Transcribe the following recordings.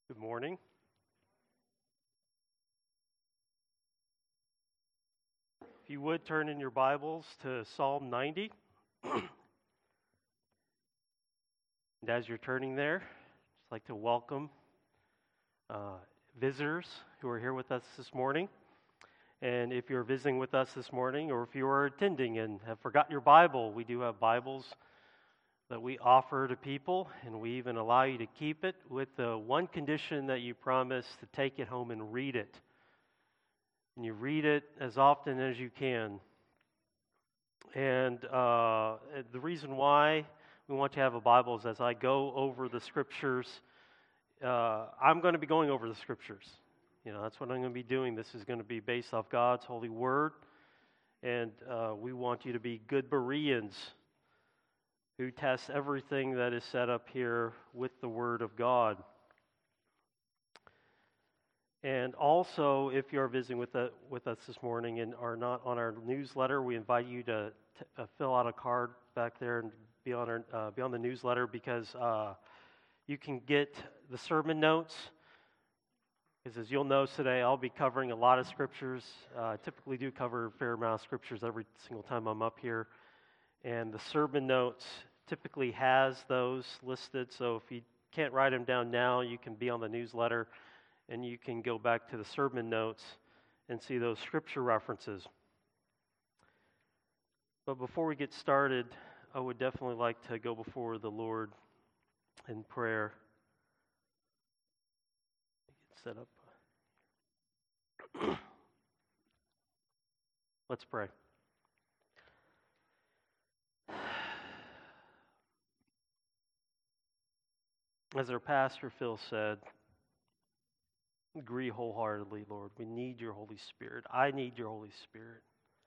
Good morning. If you would turn in your Bibles to Psalm 90. And as you're turning there, I'd just like to welcome visitors who are here with us this morning. And if you're visiting with us this morning, or if you are attending and have forgotten your Bible, we do have Bibles that we offer to people, and we even allow you to keep it with the one condition that you promise to take it home and read it. And you read it as often as you can. And the reason why we want to have a Bible is as I go over the Scriptures, I'm going to be going over the Scriptures. That's what I'm going to be doing. This is going to be based off God's holy word. And we want you to be good Bereans who test everything that is set up here with the Word of God. And also, if you're visiting with us this morning and are not on our newsletter, we invite you to fill out a card back there and be on the newsletter, because you can get the sermon notes. Because as you'll notice today, I'll be covering a lot of scriptures. I typically do cover a fair amount of scriptures every single time I'm up here. And the sermon notes typically has those listed. So if you can't write them down now, you can be on the newsletter and you can go back to the sermon notes and see those scripture references. But before we get started, I would definitely like to go before the Lord in prayer. Get set up. Let's pray. As our pastor Phil said, agree wholeheartedly, Lord. We need your Holy Spirit. I need your Holy Spirit.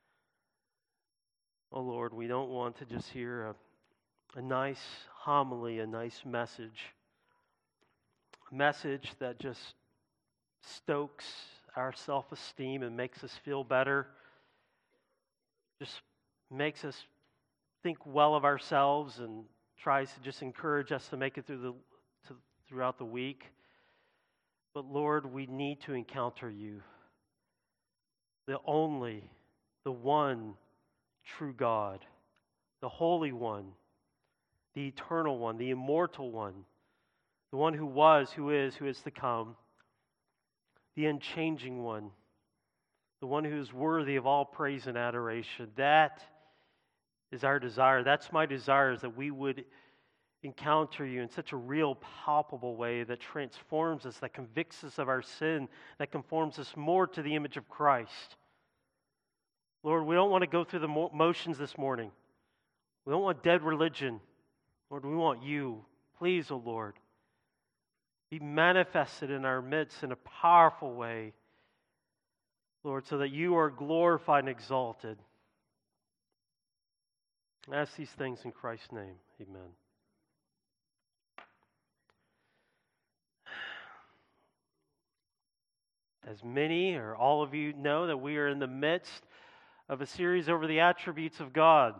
Oh, Lord, we don't want to just hear a nice homily, a nice message. A message that just stokes our self-esteem and makes us feel better. Just makes us think well of ourselves and tries to just encourage us to make it throughout the week. But Lord, we need to encounter you, the one true God, the Holy One, the Eternal One, the Immortal One, the one who was, who is to come, the Unchanging One, the one who is worthy of all praise and adoration. That is our desire. That's my desire, is that we would encounter you in such a real, palpable way that transforms us, that convicts us of our sin, that conforms us more to the image of Christ. Lord, we don't want to go through the motions this morning. We don't want dead religion. Lord, we want you. Please, O Lord, be manifested in our midst in a powerful way, Lord, so that you are glorified and exalted. I ask these things in Christ's name. Amen. As many or all of you know, that we are in the midst of a series over the attributes of God.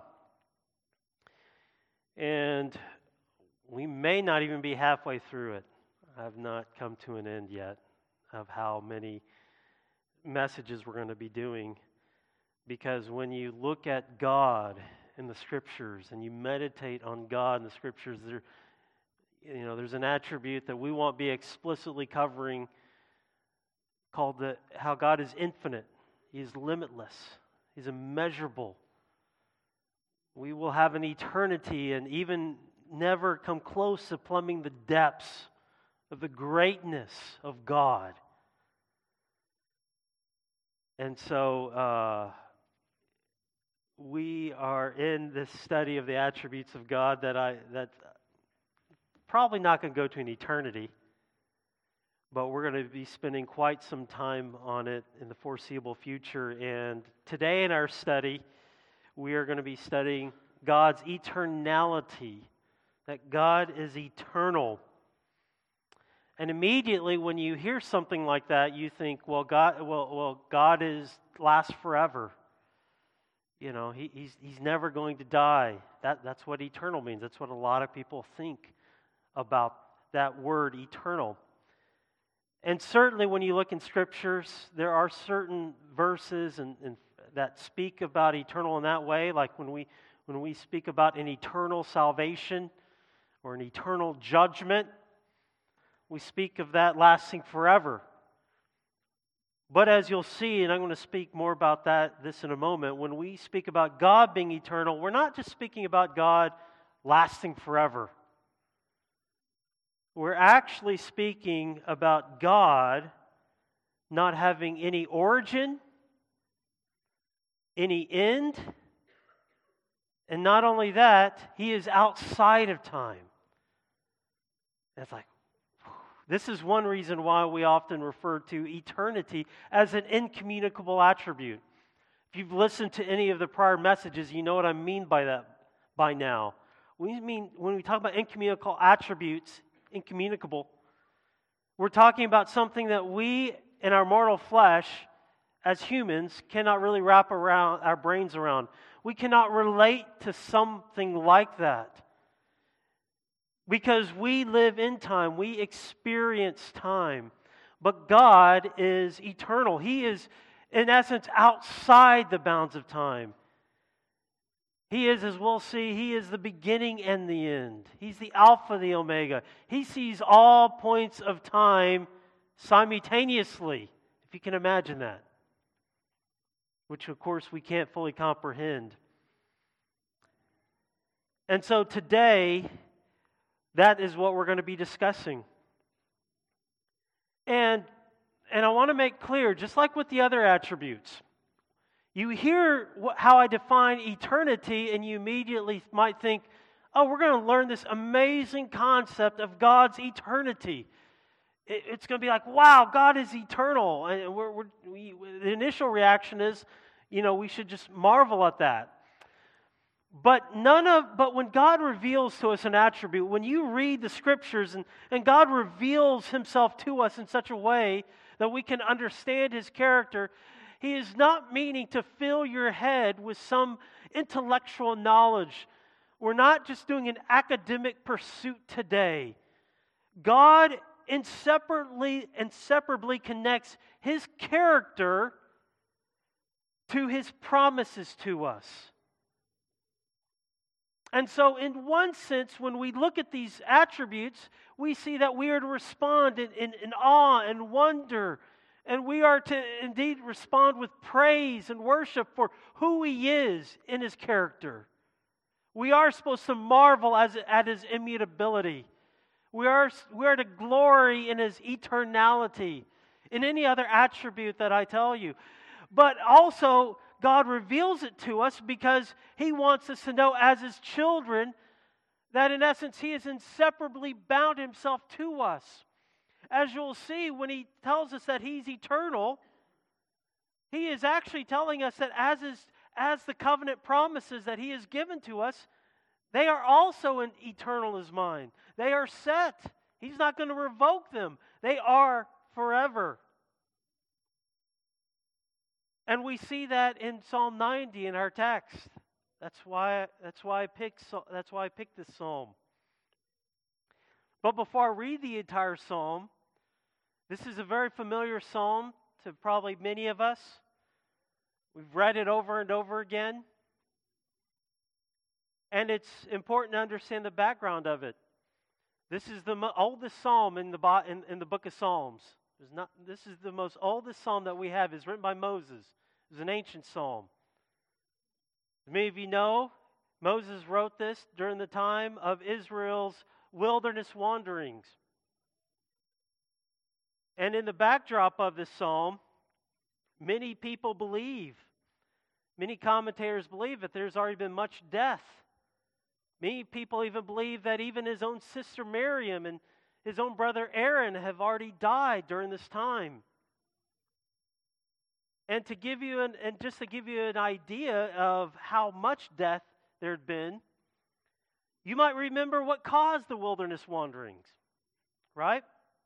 And we may not even be halfway through it. I have not come to an end yet of how many messages we're going to be doing. Because when you look at God in the Scriptures and you meditate on God in the Scriptures, there's an attribute that we won't be explicitly covering, called how God is infinite. He is limitless. He's immeasurable. We will have an eternity and even never come close to plumbing the depths of the greatness of God. And so we are in this study of the attributes of God that's probably not going to go to an eternity. But we're going to be spending quite some time on it in the foreseeable future. And today in our study, we are going to be studying God's eternality, that God is eternal. And immediately when you hear something like that, you think, God lasts forever. He's never going to die. That's what eternal means. That's what a lot of people think about that word, eternal. And certainly when you look in Scriptures, there are certain verses that speak about eternal in that way, like when we speak about an eternal salvation or an eternal judgment, we speak of that lasting forever. But as you'll see, and I'm going to speak more about this in a moment, when we speak about God being eternal, we're not just speaking about God lasting forever. We're actually speaking about God not having any origin, any end, and not only that, He is outside of time. That's like, this is one reason why we often refer to eternity as an incommunicable attribute. If you've listened to any of the prior messages, you know what I mean by that by now. When we talk about incommunicable attributes, incommunicable, we're talking about something that we in our mortal flesh as humans cannot really wrap around our brains around. We cannot relate to something like that. Because we live in time, we experience time. But God is eternal. He is, in essence, outside the bounds of time. He is, as we'll see, He is the beginning and the end. He's the Alpha, the Omega. He sees all points of time simultaneously, if you can imagine that. Which, of course, we can't fully comprehend. And so today, that is what we're going to be discussing. And I want to make clear, just like with the other attributes, you hear how I define eternity and you immediately might think, oh, we're going to learn this amazing concept of God's eternity. It's going to be like, wow, God is eternal. And the initial reaction is, we should just marvel at that. But when God reveals to us an attribute, when you read the Scriptures and God reveals Himself to us in such a way that we can understand His character, He is not meaning to fill your head with some intellectual knowledge. We're not just doing an academic pursuit today. God inseparably connects His character to His promises to us. And so, in one sense, when we look at these attributes, we see that we are to respond in awe and wonder. And we are to indeed respond with praise and worship for who He is in His character. We are supposed to marvel at His immutability. We are to glory in His eternality, in any other attribute that I tell you. But also, God reveals it to us because He wants us to know as His children that in essence He has inseparably bound Himself to us. As you'll see, when He tells us that He's eternal, He is actually telling us that as the covenant promises that He has given to us, they are also eternal as mine. They are set. He's not going to revoke them. They are forever. And we see that in Psalm 90 in our text. That's why I picked this psalm. But before I read the entire psalm, this is a very familiar psalm to probably many of us. We've read it over and over again. And it's important to understand the background of it. This is the oldest psalm in the book of Psalms. This is the most oldest psalm that we have. It's written by Moses. It's an ancient psalm. As many of you know, Moses wrote this during the time of Israel's wilderness wanderings. And in the backdrop of this psalm, many people believe, many commentators believe that there's already been much death. Many people even believe that even his own sister Miriam and his own brother Aaron have already died during this time. And to give you an idea of how much death there had been, you might remember what caused the wilderness wanderings, right?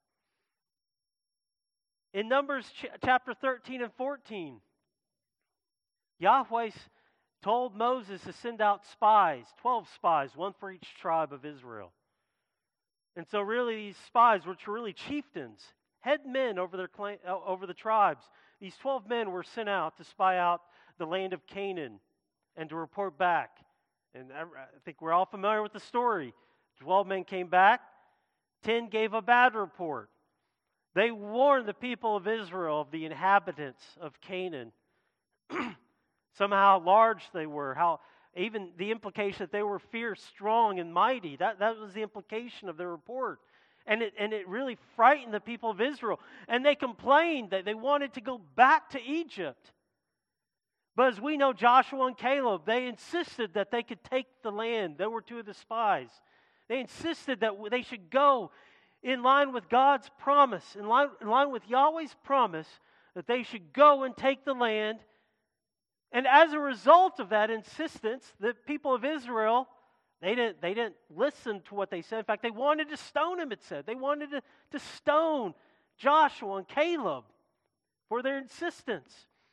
In Numbers chapter 13 and 14, Yahweh told Moses to send out spies, 12 spies, one for each tribe of Israel. And so really these spies, which were really chieftains, head men over over the tribes. These 12 men were sent out to spy out the land of Canaan and to report back. And I think we're all familiar with the story. 12 men came back. 10 gave a bad report. They warned the people of Israel of the inhabitants of Canaan. Somehow how large they were, how even the implication that they were fierce, strong, and mighty. That was the implication of their report. And it really frightened the people of Israel. And they complained that they wanted to go back to Egypt. But as we know, Joshua and Caleb, they insisted that they could take the land. They were two of the spies. They insisted that they should go in line with God's promise, in line with Yahweh's promise, that they should go and take the land. And as a result of that insistence, the people of Israel, they didn't listen to what they said. In fact, they wanted to stone him, it said. They wanted to stone Joshua and Caleb for their insistence.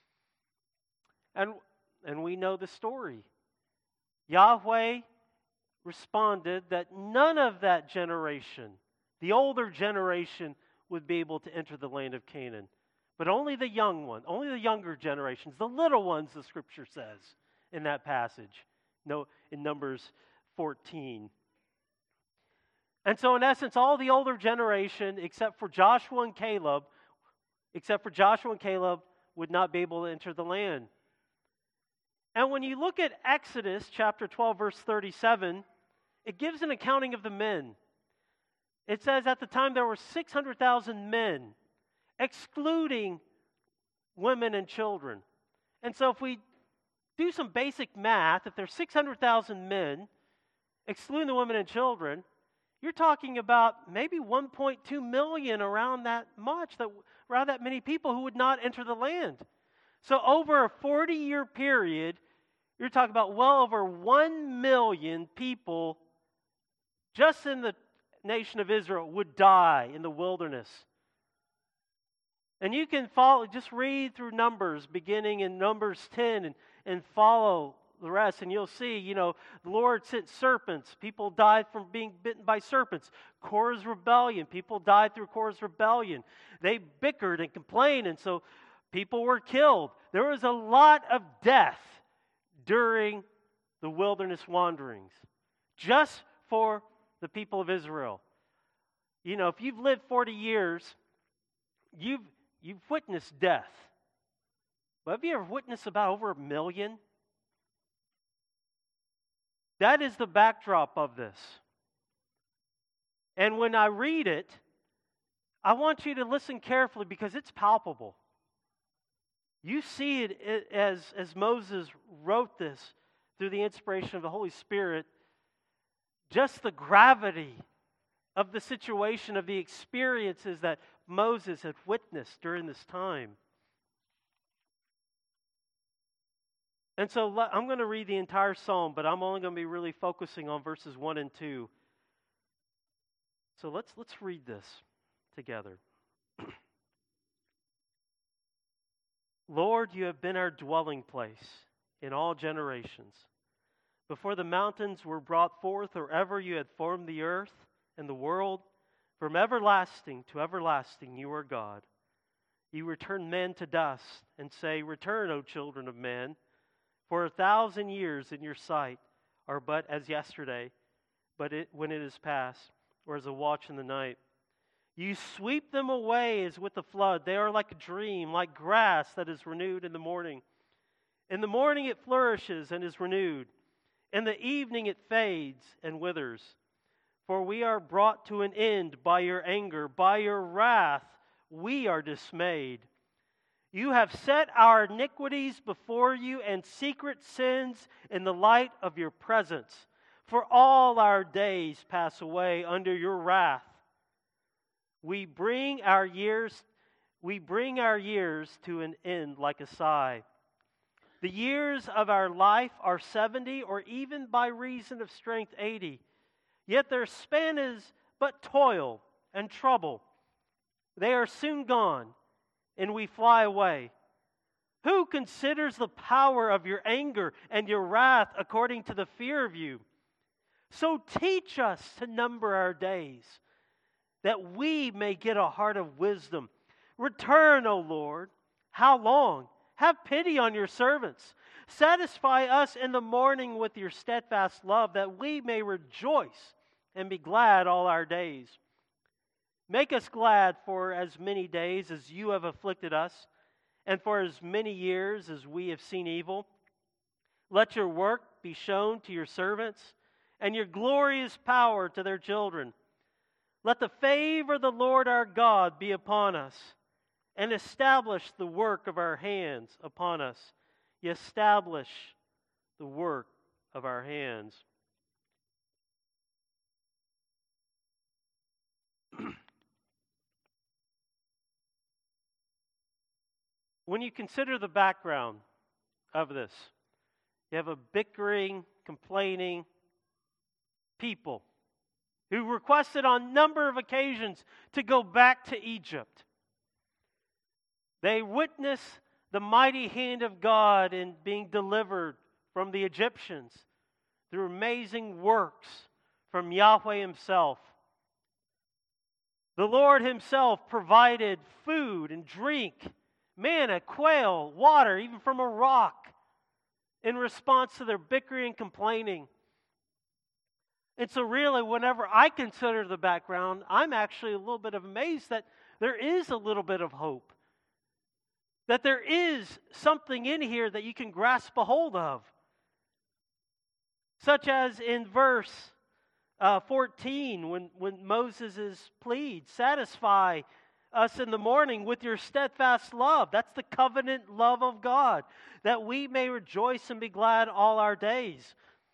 And we know the story. Yahweh responded that none of that generation, the older generation, would be able to enter the land of Canaan. But only the young one, only the younger generations, the little ones, the Scripture says in that passage, in Numbers 14. And so in essence, all the older generation, except for Joshua and Caleb, would not be able to enter the land. And when you look at Exodus chapter 12, verse 37, it gives an accounting of the men. It says at the time there were 600,000 men, excluding women and children. And so if we do some basic math, if there's 600,000 men, excluding the women and children, you're talking about maybe 1.2 million, around that many people who would not enter the land. So over a 40-year period, you're talking about well over 1 million people just in the nation of Israel would die in the wilderness. And you can just read through Numbers, beginning in Numbers 10 and follow the rest, and you'll see, the Lord sent serpents. People died from being bitten by serpents. Korah's rebellion. People died through Korah's rebellion. They bickered and complained, and so people were killed. There was a lot of death during the wilderness wanderings, just for the people of Israel. If you've lived 40 years, you've witnessed death. But have you ever witnessed about over 1 million? That is the backdrop of this. And when I read it, I want you to listen carefully because it's palpable. You see it as Moses wrote this through the inspiration of the Holy Spirit, just the gravity of the situation, of the experiences that Moses had witnessed during this time. And so I'm going to read the entire psalm, but I'm only going to be really focusing on verses 1 and 2. So let's read this together. Lord, you have been our dwelling place in all generations. Before the mountains were brought forth, or ever you had formed the earth and the world, from everlasting to everlasting you are God. You return men to dust and say, Return, O children of men, for 1,000 years in your sight are but as yesterday, when it is past, or as a watch in the night. You sweep them away as with a flood. They are like a dream, like grass that is renewed in the morning. In the morning it flourishes and is renewed. In the evening it fades and withers. For we are brought to an end by your anger. By your wrath we are dismayed. You have set our iniquities before you and secret sins in the light of your presence. For all our days pass away under your wrath. We bring our years to an end like a sigh. The years of our life are 70, or even by reason of strength 80. Yet their span is but toil and trouble. They are soon gone, and we fly away. Who considers the power of your anger and your wrath according to the fear of you? So teach us to number our days, that we may get a heart of wisdom. Return, O Lord. How long? Have pity on your servants. Satisfy us in the morning with your steadfast love, that we may rejoice and be glad all our days. Make us glad for as many days as you have afflicted us, and for as many years as we have seen evil. Let your work be shown to your servants, and your glorious power to their children. Let the favor of the Lord our God be upon us, and establish the work of our hands upon us. Establish the work of our hands. When you consider the background of this, you have a bickering, complaining people who requested on a number of occasions to go back to Egypt. They witnessed the mighty hand of God in being delivered from the Egyptians through amazing works from Yahweh Himself. The Lord Himself provided food and drink, manna, quail, water, even from a rock, in response to their bickering and complaining. And so really, whenever I consider the background, I'm actually a little bit amazed that there is a little bit of hope. That there is something in here that you can grasp a hold of. Such as in verse 14, when Moses' plead, satisfy us in the morning with your steadfast love. That's the covenant love of God, that we may rejoice and be glad all our days.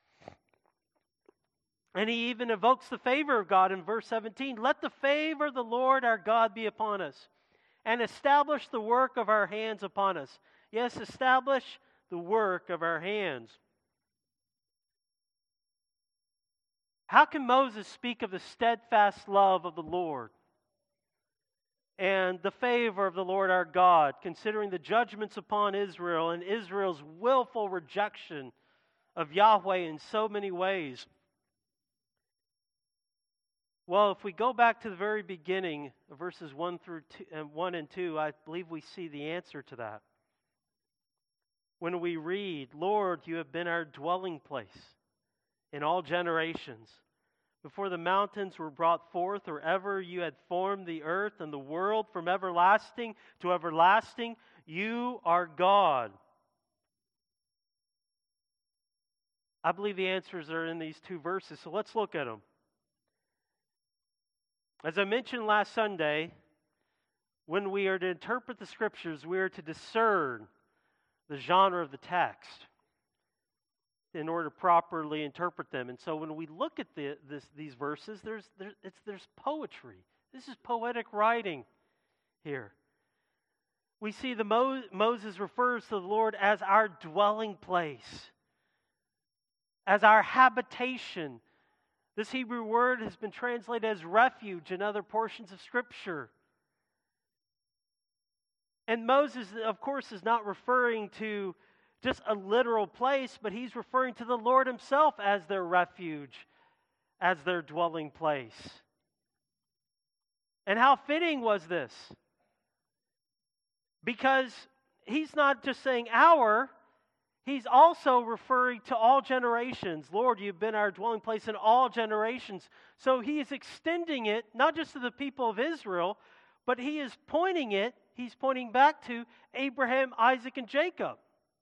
And he even evokes the favor of God in verse 17. Let the favor of the Lord our God be upon us, and establish the work of our hands upon us. Yes, establish the work of our hands. How can Moses speak of the steadfast love of the Lord and the favor of the Lord our God, considering the judgments upon Israel and Israel's willful rejection of Yahweh in so many ways? Well, if we go back to the very beginning, verses 1 and 2, I believe we see the answer to that. When we read, Lord, you have been our dwelling place in all generations. Before the mountains were brought forth, or ever you had formed the earth and the world, from everlasting to everlasting, you are God. I believe the answers are in these two verses, so let's look at them. As I mentioned last Sunday, when we are to interpret the Scriptures, we are to discern the genre of the text in order to properly interpret them. And so when we look at these verses, there's poetry. This is poetic writing here. We see Moses refers to the Lord as our dwelling place, as our habitation. This Hebrew word has been translated as refuge in other portions of Scripture. And Moses, of course, is not referring to just a literal place, but he's referring to the Lord Himself as their refuge, as their dwelling place. And how fitting was this? Because he's not just saying our, he's also referring to all generations. Lord, you've been our dwelling place in all generations. So he is extending it, not just to the people of Israel, but he's pointing back to Abraham, Isaac, and Jacob.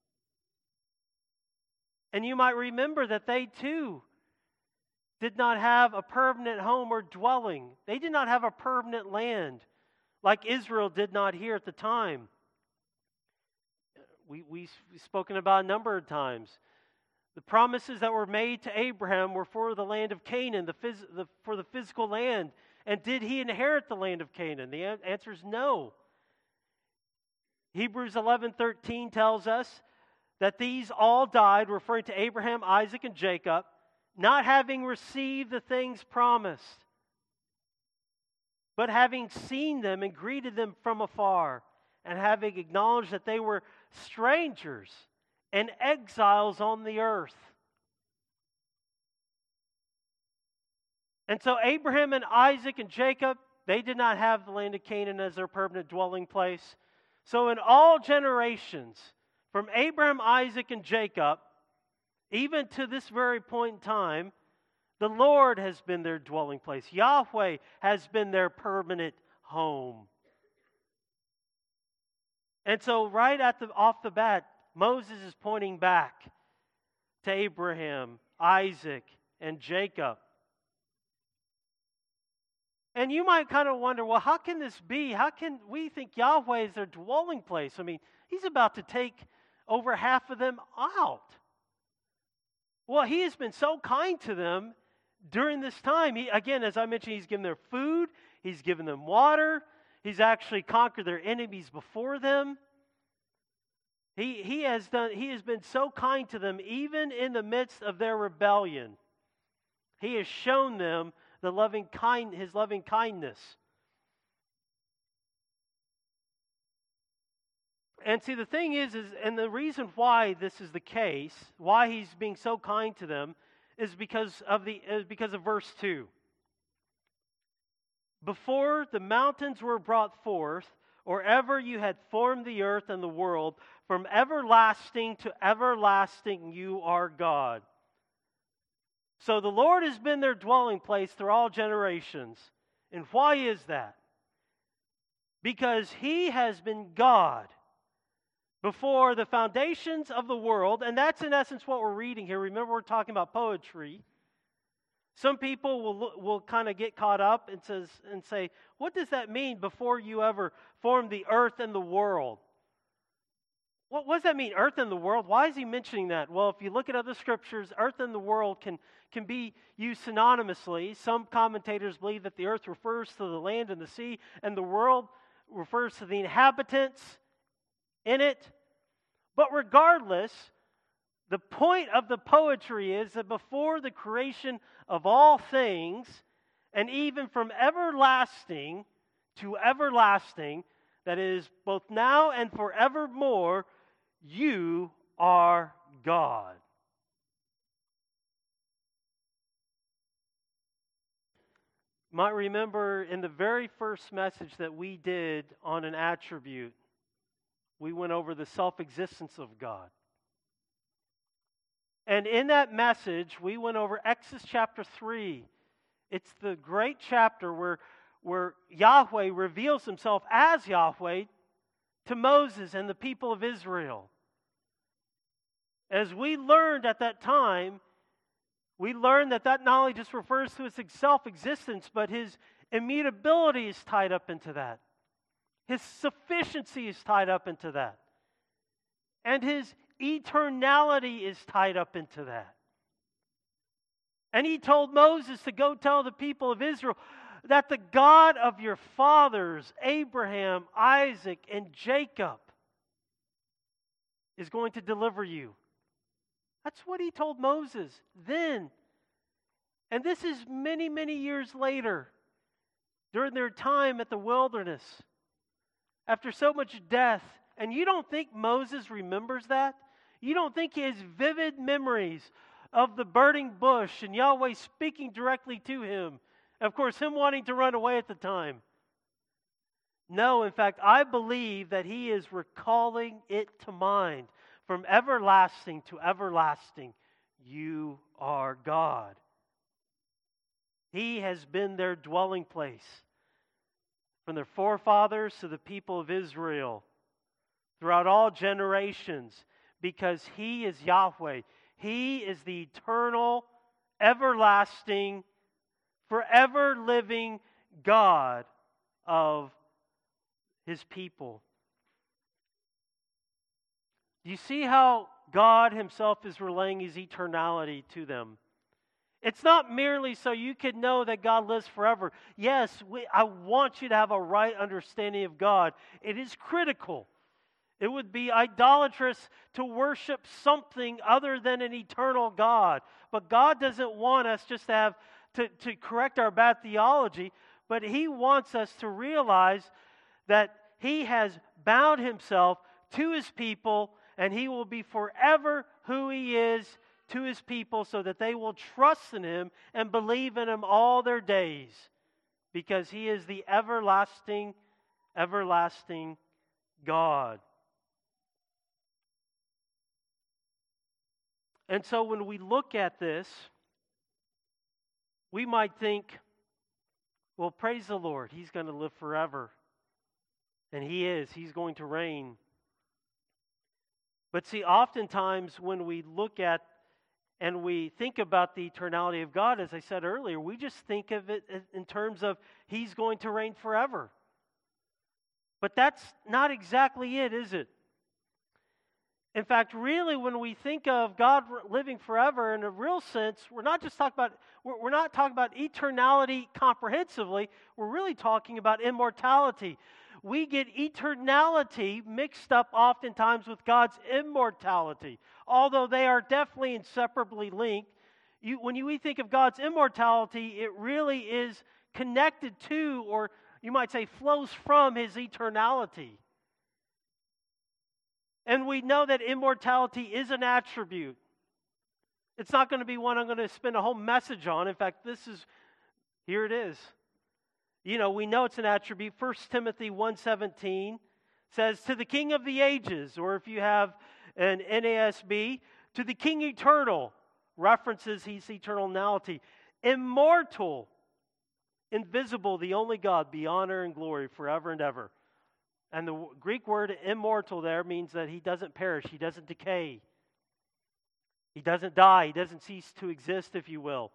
And you might remember that they too did not have a permanent home or dwelling. They did not have a permanent land like Israel did not here at the time. We've spoken about a number of times. The promises that were made to Abraham were for the land of Canaan, for the physical land. And did he inherit the land of Canaan? The answer is no. Hebrews 11:13 tells us that these all died, referring to Abraham, Isaac, and Jacob, not having received the things promised, but having seen them and greeted them from afar, and having acknowledged that they were strangers and exiles on the earth. And so Abraham and Isaac and Jacob, they did not have the land of Canaan as their permanent dwelling place. So in all generations, from Abraham, Isaac, and Jacob, even to this very point in time, the Lord has been their dwelling place. Yahweh has been their permanent home. And so right off the bat, Moses is pointing back to Abraham, Isaac, and Jacob. And you might kind of wonder, well, how can this be? How can we think Yahweh is their dwelling place? I mean, He's about to take over half of them out. Well, He has been so kind to them during this time. Again, as I mentioned, He's given them food, He's given them water, He's actually conquered their enemies before them. He has been so kind to them, even in the midst of their rebellion. He has shown them His loving kindness. And see, the thing is, and the reason why this is the case, why He's being so kind to them, is because of verse 2. Before the mountains were brought forth, or ever you had formed the earth and the world, from everlasting to everlasting you are God. So the Lord has been their dwelling place through all generations. And why is that? Because He has been God before the foundations of the world, and that's in essence what we're reading here. Remember, we're talking about poetry. Some people will kind of get caught up and say, what does that mean, before you ever formed the earth and the world? What does that mean, earth and the world? Why is he mentioning that? Well, if you look at other scriptures, earth and the world can be used synonymously. Some commentators believe that the earth refers to the land and the sea, and the world refers to the inhabitants in it. But regardless, the point of the poetry is that before the creation of all things, and even from everlasting to everlasting, that is, both now and forevermore, you are God. You might remember in the very first message that we did on an attribute, we went over the self-existence of God. And in that message, we went over Exodus chapter 3. It's the great chapter where Yahweh reveals Himself as Yahweh to Moses and the people of Israel. As we learned at that time, we learned that not only just refers to His self-existence, but His immutability is tied up into that. His sufficiency is tied up into that. And His eternality is tied up into that. And He told Moses to go tell the people of Israel that the God of your fathers, Abraham, Isaac, and Jacob, is going to deliver you. That's what He told Moses then. And this is many, many years later, during their time at the wilderness, after so much death. And you don't think Moses remembers that? You don't think he has vivid memories of the burning bush and Yahweh speaking directly to him? Of course, him wanting to run away at the time. No, in fact, I believe that he is recalling it to mind. From everlasting to everlasting, you are God. He has been their dwelling place. From their forefathers to the people of Israel, throughout all generations, because He is Yahweh. He is the eternal, everlasting, forever living God of His people. Do you see how God Himself is relaying His eternality to them? It's not merely so you can know that God lives forever. Yes, I want you to have a right understanding of God. It is critical. It would be idolatrous to worship something other than an eternal God. But God doesn't want us just to correct our bad theology, but He wants us to realize that He has bound Himself to His people, and He will be forever who He is to His people, so that they will trust in Him and believe in Him all their days. because He is the everlasting, everlasting God. And so when we look at this, we might think, well, praise the Lord, He's going to live forever. And He is. He's going to reign. But see, oftentimes when we look at and we think about the eternality of God, as I said earlier, we just think of it in terms of He's going to reign forever. But that's not exactly it, is it? In fact, really, when we think of God living forever in a real sense, we're not talking about eternality comprehensively. We're really talking about immortality. We get eternality mixed up oftentimes with God's immortality, although they are definitely inseparably linked. When we think of God's immortality, it really is connected to, or you might say flows from, His eternality. And we know that immortality is an attribute. It's not going to be one I'm going to spend a whole message on. In fact, here it is. We know it's an attribute. 1 Timothy 1:17 says, to the King of the ages, or if you have an NASB, to the King eternal, references His eternality. Immortal, invisible, the only God, be honor and glory forever and ever. And the Greek word immortal there means that He doesn't perish, He doesn't decay. He doesn't die, He doesn't cease to exist, if you will.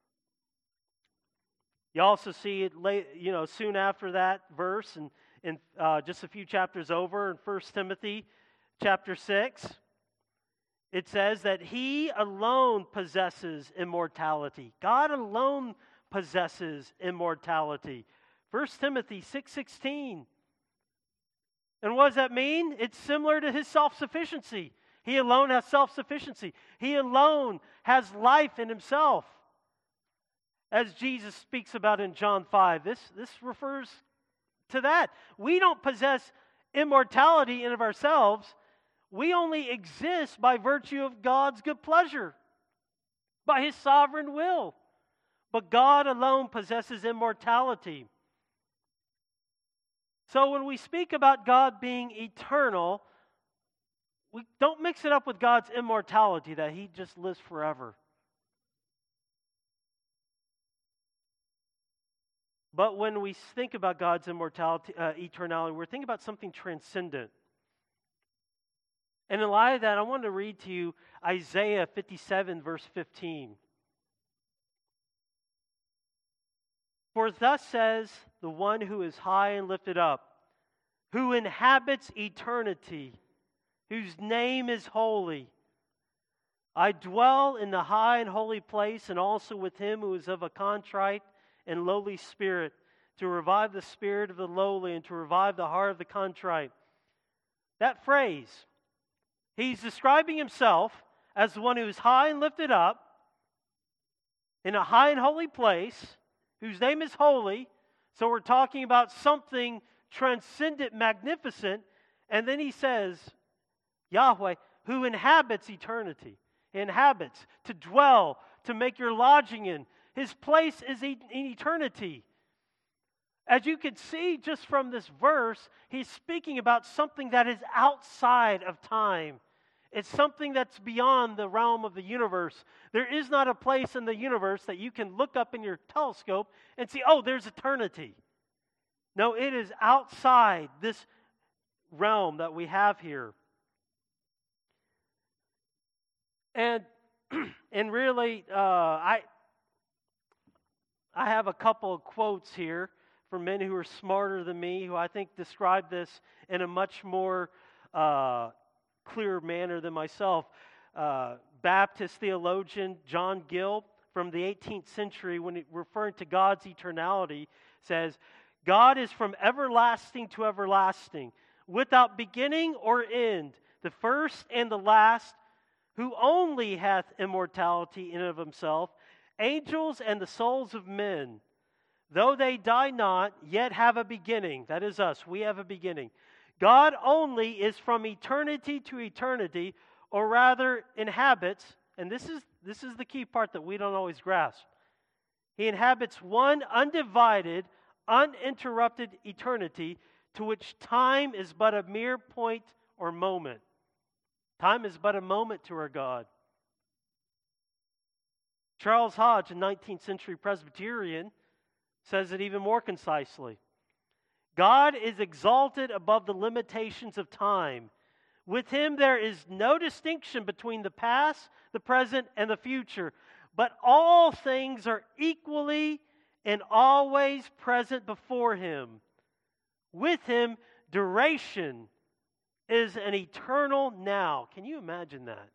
You also see it soon after that verse, and in just a few chapters over in 1 Timothy chapter 6, it says that He alone possesses immortality. God alone possesses immortality. 1 Timothy 6:16. And what does that mean? It's similar to His self-sufficiency. He alone has self-sufficiency. He alone has life in Himself. As Jesus speaks about in John 5, this refers to that. We don't possess immortality in and of ourselves. We only exist by virtue of God's good pleasure, by His sovereign will. But God alone possesses immortality. So when we speak about God being eternal, we don't mix it up with God's immortality, that He just lives forever. But when we think about God's immortality, eternality, we're thinking about something transcendent. And in light of that, I want to read to you Isaiah 57, verse 15. For thus says the one who is high and lifted up, who inhabits eternity, whose name is holy. I dwell in the high and holy place, and also with Him who is of a contrite and lowly spirit, to revive the spirit of the lowly and to revive the heart of the contrite. That phrase, He's describing Himself as the one who is high and lifted up, in a high and holy place, whose name is holy. So we're talking about something transcendent, magnificent. And then He says, Yahweh, who inhabits eternity. He inhabits, to dwell, to make your lodging in. His place is in eternity. As you can see just from this verse, He's speaking about something that is outside of time. It's something that's beyond the realm of the universe. There is not a place in the universe that you can look up in your telescope and see, oh, there's eternity. No, it is outside this realm that we have here. And really, I have a couple of quotes here from men who are smarter than me, who I think describe this in a much more clear manner than myself. Baptist theologian John Gill from the 18th century, when referring to God's eternality, says, God is from everlasting to everlasting, without beginning or end, the first and the last, who only hath immortality in and of Himself, angels and the souls of men, though they die not, yet have a beginning. That is us. We have a beginning. God only is from eternity to eternity, or rather inhabits, and this is the key part that we don't always grasp. He inhabits one undivided, uninterrupted eternity to which time is but a mere point or moment. Time is but a moment to our God. Charles Hodge, a 19th century Presbyterian, says it even more concisely. God is exalted above the limitations of time. With Him there is no distinction between the past, the present, and the future, but all things are equally and always present before Him. With Him, duration is an eternal now. Can you imagine that?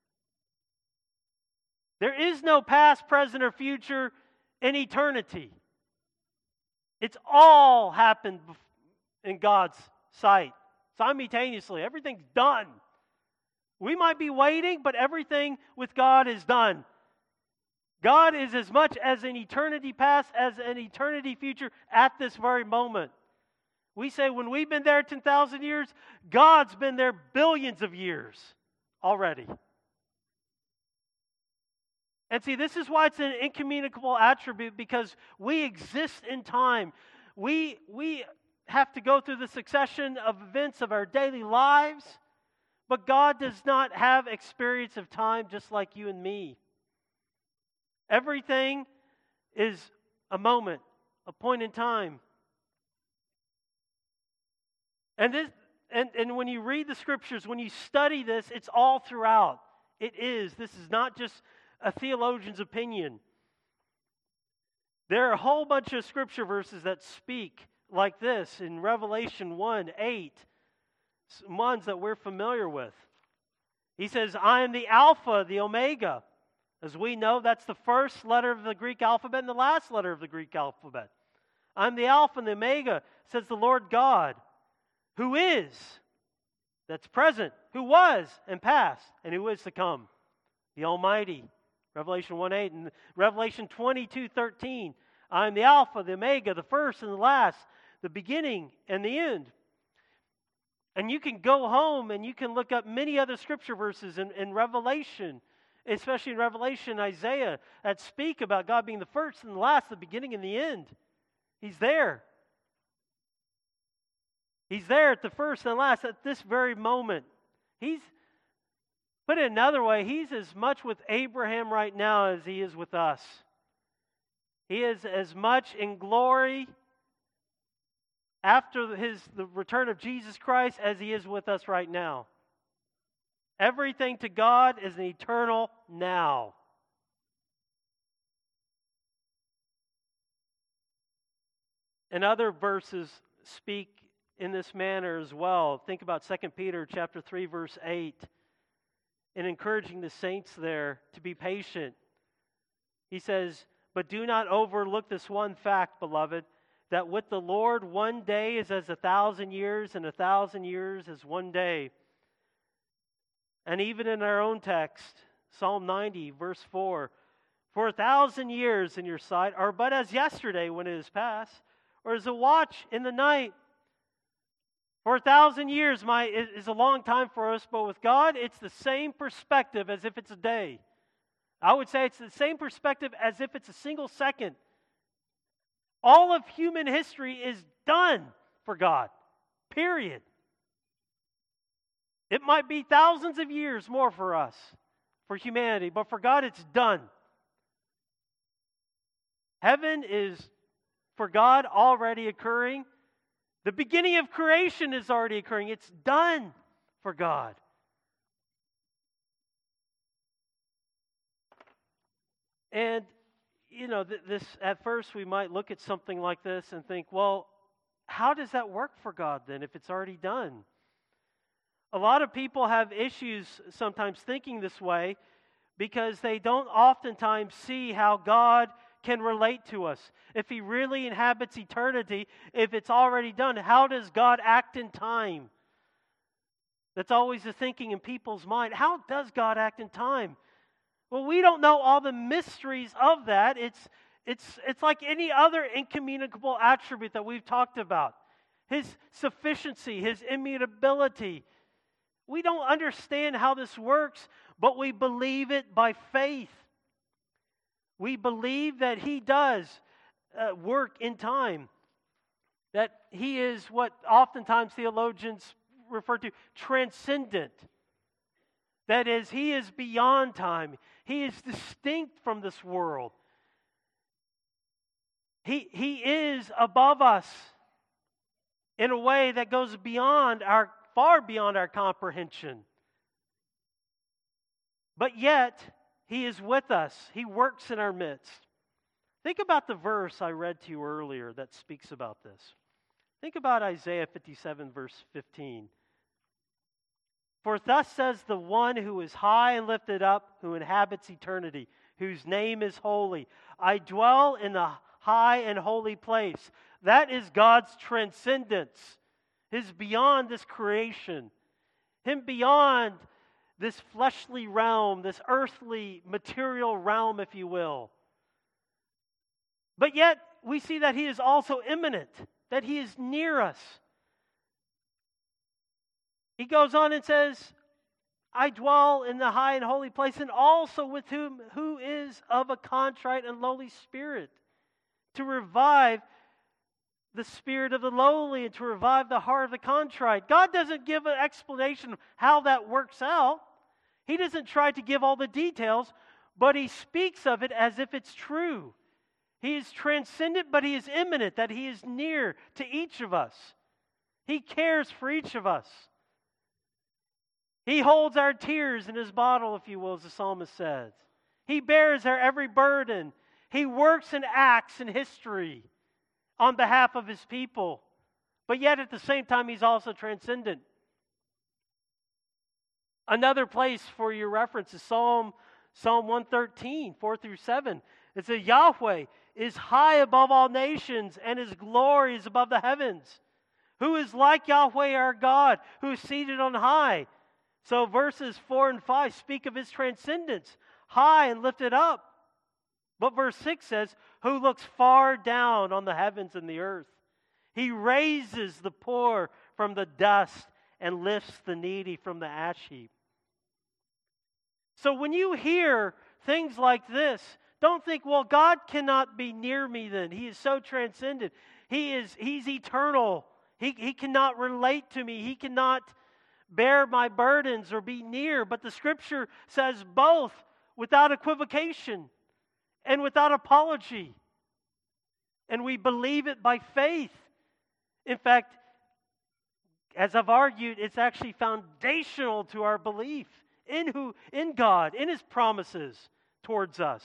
There is no past, present, or future in eternity. It's all happened in God's sight simultaneously. Everything's done. We might be waiting, but everything with God is done. God is as much as an eternity past as an eternity future at this very moment. We say when we've been there 10,000 years, God's been there billions of years already. And see, this is why it's an incommunicable attribute, because we exist in time. We have to go through the succession of events of our daily lives, but God does not have experience of time just like you and me. Everything is a moment, a point in time. And when you read the Scriptures, when you study this, it's all throughout. It is. This is not just a theologian's opinion. There are a whole bunch of Scripture verses that speak like this in Revelation 1:8, ones that we're familiar with. He says, I am the Alpha, the Omega. As we know, that's the first letter of the Greek alphabet and the last letter of the Greek alphabet. I'm the Alpha and the Omega, says the Lord God, who is, that's present, who was and past, and who is to come, the Almighty. Revelation 1:8 and Revelation 22:13. I am the Alpha, the Omega, the first and the last, the beginning and the end. And you can go home and you can look up many other Scripture verses in Revelation, especially in Revelation, Isaiah, that speak about God being the first and the last, the beginning and the end. He's there. He's there at the first and last, at this very moment. Put it another way, He's as much with Abraham right now as He is with us. He is as much in glory after the return of Jesus Christ as He is with us right now. Everything to God is an eternal now. And other verses speak in this manner as well. Think about 2 Peter chapter 3, verse 8. And encouraging the saints there to be patient. He says, but do not overlook this one fact, beloved, that with the Lord 1 day is as 1,000 years, and 1,000 years as 1 day. And even in our own text, Psalm 90, verse 4, for 1,000 years in your sight are but as yesterday when it is past, or as a watch in the night. For 1,000 years is a long time for us, but with God, it's the same perspective as if it's a day. I would say it's the same perspective as if it's a single second. All of human history is done for God. Period. It might be thousands of years more for us, for humanity, but for God, it's done. Heaven is, for God, already occurring. The beginning of creation is already occurring. It's done for God. And, this at first we might look at something like this and think, well, how does that work for God then if it's already done? A lot of people have issues sometimes thinking this way because they don't oftentimes see how God can relate to us. If He really inhabits eternity, if it's already done, how does God act in time? That's always the thinking in people's mind. How does God act in time? Well, we don't know all the mysteries of that. It's like any other incommunicable attribute that we've talked about. His sufficiency, His immutability. We don't understand how this works, but we believe it by faith. We believe that He does work in time. that he is what oftentimes theologians refer to transcendent. That is, he is beyond time. He is distinct from this world. He is above us in a way that goes far beyond our comprehension. But yet, he is with us. He works in our midst. Think about the verse I read to you earlier that speaks about this. Think about Isaiah 57, verse 15. For thus says the one who is high and lifted up, who inhabits eternity, whose name is holy. I dwell in the high and holy place. That is God's transcendence. His beyond this creation. Him beyond this fleshly realm, this earthly material realm, if you will. But yet, we see that he is also immanent, that he is near us. He goes on and says, I dwell in the high and holy place, and also with who is of a contrite and lowly spirit, to revive the spirit of the lowly and to revive the heart of the contrite. God doesn't give an explanation of how that works out. He doesn't try to give all the details, but he speaks of it as if it's true. He is transcendent, but he is immanent, that he is near to each of us. He cares for each of us. He holds our tears in his bottle, if you will, as the psalmist says. He bears our every burden. He works and acts in history on behalf of his people. But yet at the same time, he's also transcendent. Another place for your reference is Psalm 113, 4 through 7. It says, Yahweh is high above all nations, and his glory is above the heavens. Who is like Yahweh our God, who is seated on high? So verses 4 and 5 speak of his transcendence, high and lifted up. But verse 6 says, who looks far down on the heavens and the earth. He raises the poor from the dust and lifts the needy from the ash heap. So when you hear things like this, don't think, well, God cannot be near me then. He is so transcendent. He's eternal. He cannot relate to me. He cannot bear my burdens or be near. But the Scripture says both without equivocation and without apology. And we believe it by faith. In fact, as I've argued, it's actually foundational to our belief in God, in his promises towards us.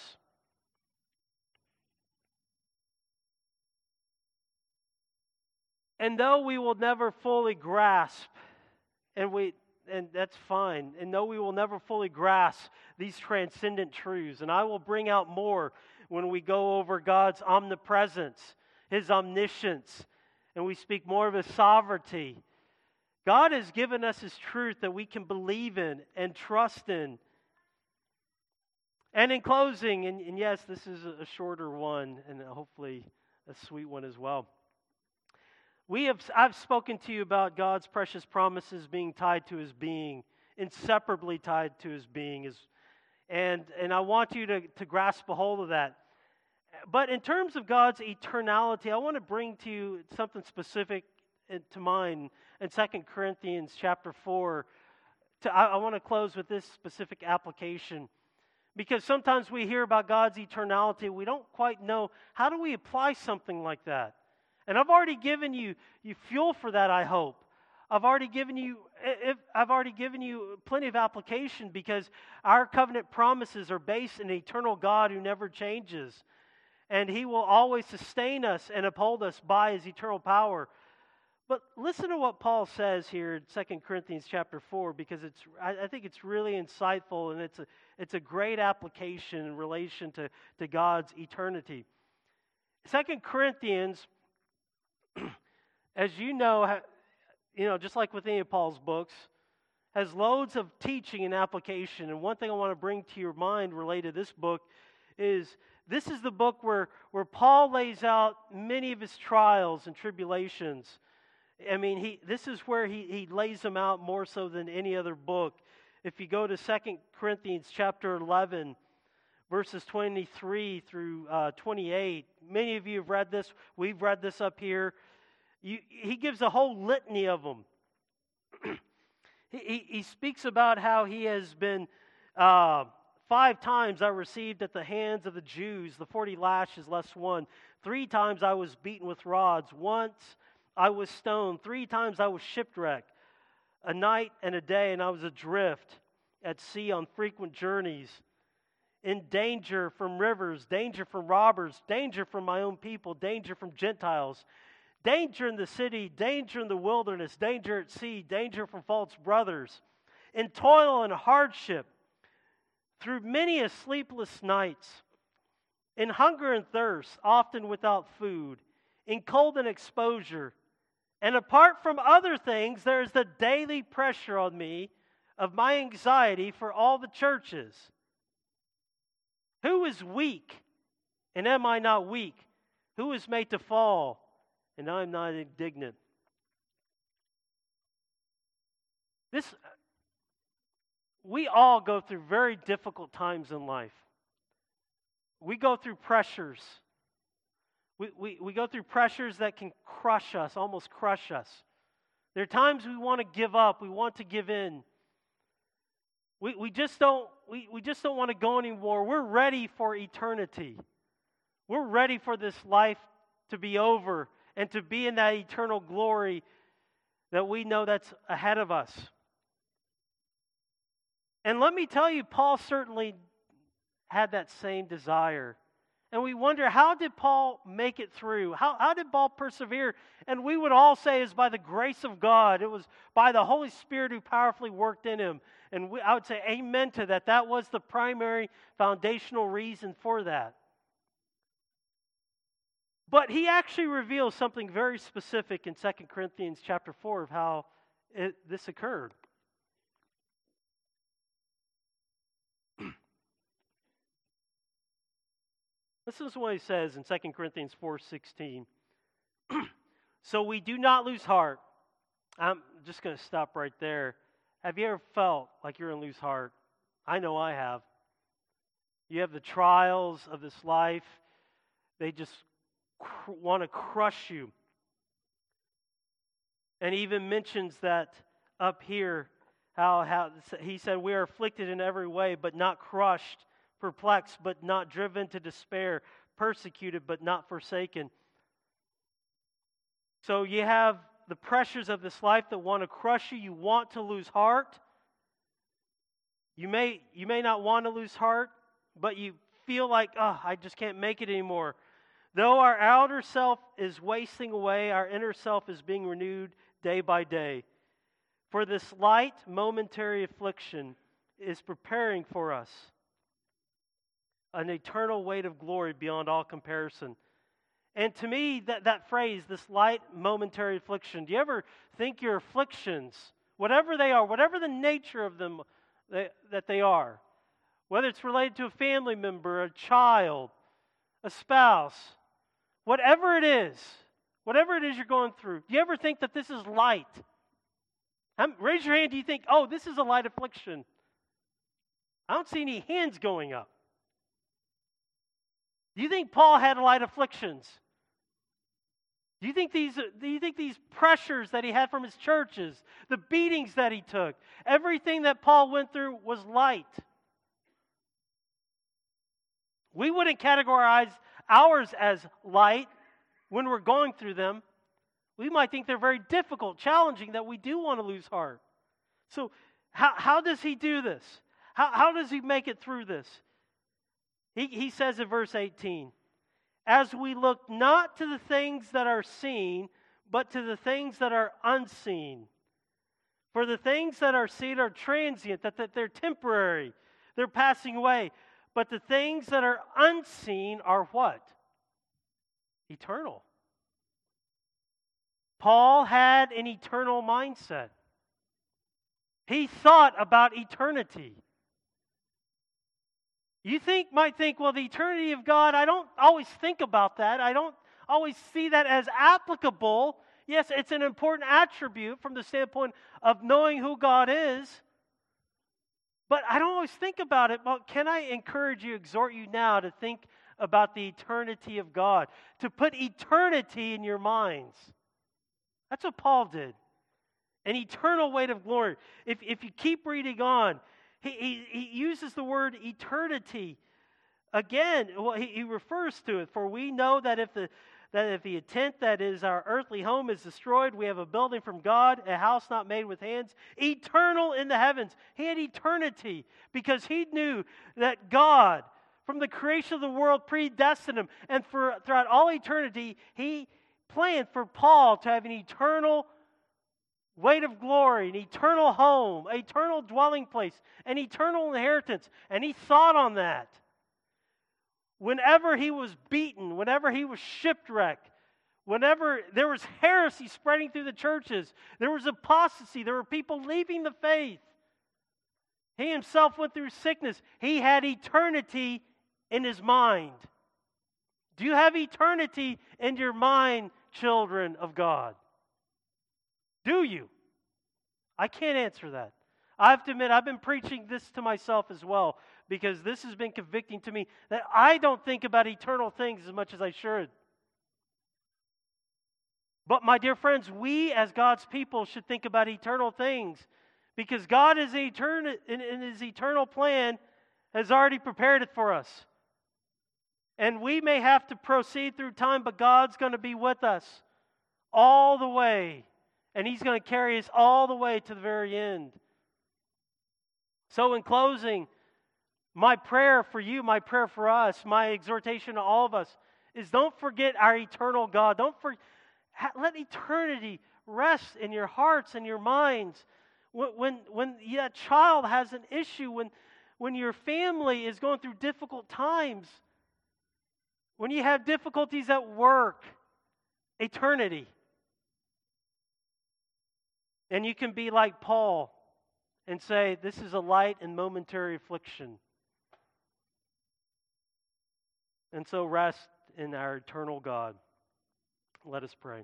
And though we will never fully grasp, and that's fine, and though we will never fully grasp these transcendent truths, and I will bring out more when we go over God's omnipresence, his omniscience, and we speak more of his sovereignty. God has given us his truth that we can believe in and trust in. And in closing, and yes, this is a shorter one, and hopefully a sweet one as well. I've spoken to you about God's precious promises being tied to his being, inseparably tied to his being. And I want you to grasp a hold of that. But in terms of God's eternality, I want to bring to you something specific to mind in 2 Corinthians chapter 4. I want to close with this specific application. Because sometimes we hear about God's eternality, we don't quite know, how do we apply something like that? And I've already given you fuel for that, I hope. I've already given you plenty of application, because our covenant promises are based in an eternal God who never changes. And he will always sustain us and uphold us by his eternal power. But listen to what Paul says here in 2 Corinthians chapter 4, because I think it's really insightful, and it's a great application in relation to God's eternity. 2 Corinthians, as you know, just like with any of Paul's books, has loads of teaching and application. And one thing I want to bring to your mind related to this book is this is the book where Paul lays out many of his trials and tribulations. I mean, this is where he lays them out more so than any other book. If you go to 2 Corinthians chapter 11, verses 23 through 28, many of you have read this. We've read this up here. He gives a whole litany of them. He speaks about how he has been 5 times I received at the hands of the Jews the 40 lashes less one. 3 times I was beaten with rods. Once I was stoned. 3 times I was shipwrecked. A night and a day, and I was adrift at sea on frequent journeys, in danger from rivers, danger from robbers, danger from my own people, danger from Gentiles, danger in the city, danger in the wilderness, danger at sea, danger from false brothers, in toil and hardship, through many a sleepless nights, in hunger and thirst, often without food, in cold and exposure. And apart from other things, there is the daily pressure on me of my anxiety for all the churches. Who is weak, and am I not weak? Who is made to fall, and I am not indignant? We all go through very difficult times in life. We go through pressures. We go through pressures that can crush us, almost crush us. There are times we want to give up, we want to give in. We just don't want to go anymore. We're ready for eternity. We're ready for this life to be over and to be in that eternal glory that we know that's ahead of us. And let me tell you, Paul certainly had that same desire. And we wonder, how did Paul make it through? How did Paul persevere? And we would all say it's by the grace of God. It was by the Holy Spirit who powerfully worked in him. And I would say amen to that. That was the primary foundational reason for that. But he actually reveals something very specific in 2 Corinthians chapter 4 of how this occurred. Listen to what he says in 2 Corinthians 4:16. So we do not lose heart. I'm just going to stop right there. Have you ever felt like you're going to lose heart? I know I have. You have the trials of this life. They just want to crush you. And he even mentions that up here, how he said, we are afflicted in every way, but not crushed, perplexed, but not driven to despair, persecuted, but not forsaken. So you have the pressures of this life that want to crush you. You want to lose heart. You may not want to lose heart, but you feel like, I just can't make it anymore. Though our outer self is wasting away, our inner self is being renewed day by day. For this light, momentary affliction is preparing for us an eternal weight of glory beyond all comparison. And to me, that phrase, this light, momentary affliction, do you ever think your afflictions, whatever they are, whatever the nature of them that they are, whether it's related to a family member, a child, a spouse, whatever it is you're going through, do you ever think that this is light? Raise your hand, do you think, this is a light affliction? I don't see any hands going up. Do you think Paul had light afflictions? Do you think these pressures that he had from his churches, the beatings that he took, everything that Paul went through was light? We wouldn't categorize ours as light when we're going through them. We might think they're very difficult, challenging, that we do want to lose heart. So how does he do this? How does he make it through this? He says in verse 18, as we look not to the things that are seen, but to the things that are unseen. For the things that are seen are transient, that they're temporary, they're passing away. But the things that are unseen are what? Eternal. Paul had an eternal mindset. He thought about eternity. You might think, well, the eternity of God, I don't always think about that. I don't always see that as applicable. Yes, it's an important attribute from the standpoint of knowing who God is. But I don't always think about it. Well, can I encourage you, exhort you now to think about the eternity of God, to put eternity in your minds? That's what Paul did. An eternal weight of glory. If you keep reading on, he uses the word eternity. Again, well, he refers to it. For we know that if the tent that is our earthly home is destroyed, we have a building from God, a house not made with hands, eternal in the heavens. He had eternity because he knew that God, from the creation of the world, predestined him. And throughout all eternity, he planned for Paul to have an eternal weight of glory, an eternal home, an eternal dwelling place, an eternal inheritance. And he thought on that. Whenever he was beaten, whenever he was shipwrecked, whenever there was heresy spreading through the churches, there was apostasy, there were people leaving the faith. He himself went through sickness. He had eternity in his mind. Do you have eternity in your mind, children of God? Do you? I can't answer that. I have to admit, I've been preaching this to myself as well, because this has been convicting to me that I don't think about eternal things as much as I should. But my dear friends, we as God's people should think about eternal things, because God is in His eternal plan has already prepared it for us. And we may have to proceed through time, but God's going to be with us all the way. And He's going to carry us all the way to the very end. So in closing, my prayer for you, my prayer for us, my exhortation to all of us is don't forget our eternal God. Let eternity rest in your hearts and your minds. When that child has an issue, when your family is going through difficult times, when you have difficulties at work, eternity. And you can be like Paul and say, this is a light and momentary affliction. And so rest in our eternal God. Let us pray.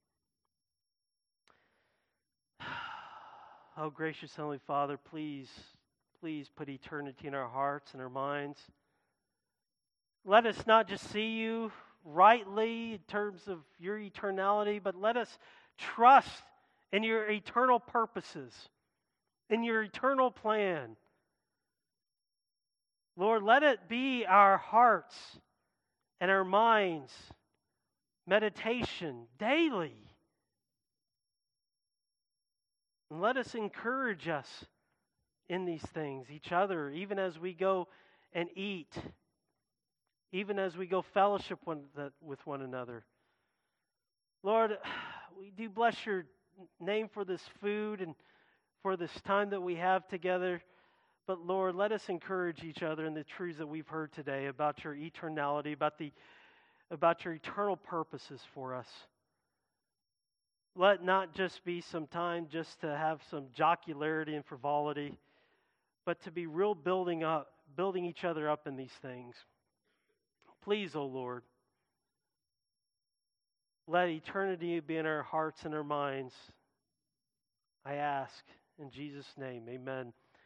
Oh, gracious Heavenly Father, please put eternity in our hearts and our minds. Let us not just see you rightly in terms of your eternality, but let us trust in your eternal purposes, in your eternal plan. Lord, let it be our hearts and our minds' meditation daily. And let us encourage us in these things, each other, even as we go and eat, even as we go fellowship with one another. Lord, we do bless your name for this food and for this time that we have together. But Lord, let us encourage each other in the truths that we've heard today about your eternality, about your eternal purposes for us. Let not just be some time just to have some jocularity and frivolity, but to be real building each other up in these things. Please, O Lord, let eternity be in our hearts and our minds. I ask in Jesus' name, amen.